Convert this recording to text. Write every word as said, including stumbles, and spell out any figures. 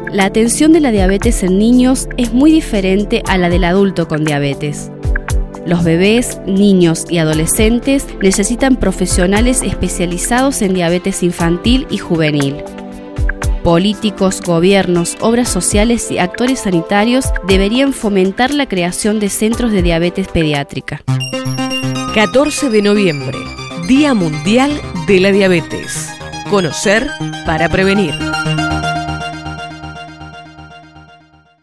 La atención de la diabetes en niños es muy diferente a la del adulto con diabetes. Los bebés, niños y adolescentes necesitan profesionales especializados en diabetes infantil y juvenil. Políticos, gobiernos, obras sociales y actores sanitarios deberían fomentar la creación de centros de diabetes pediátrica. catorce de noviembre, Día Mundial de la Diabetes. Conocer para prevenir.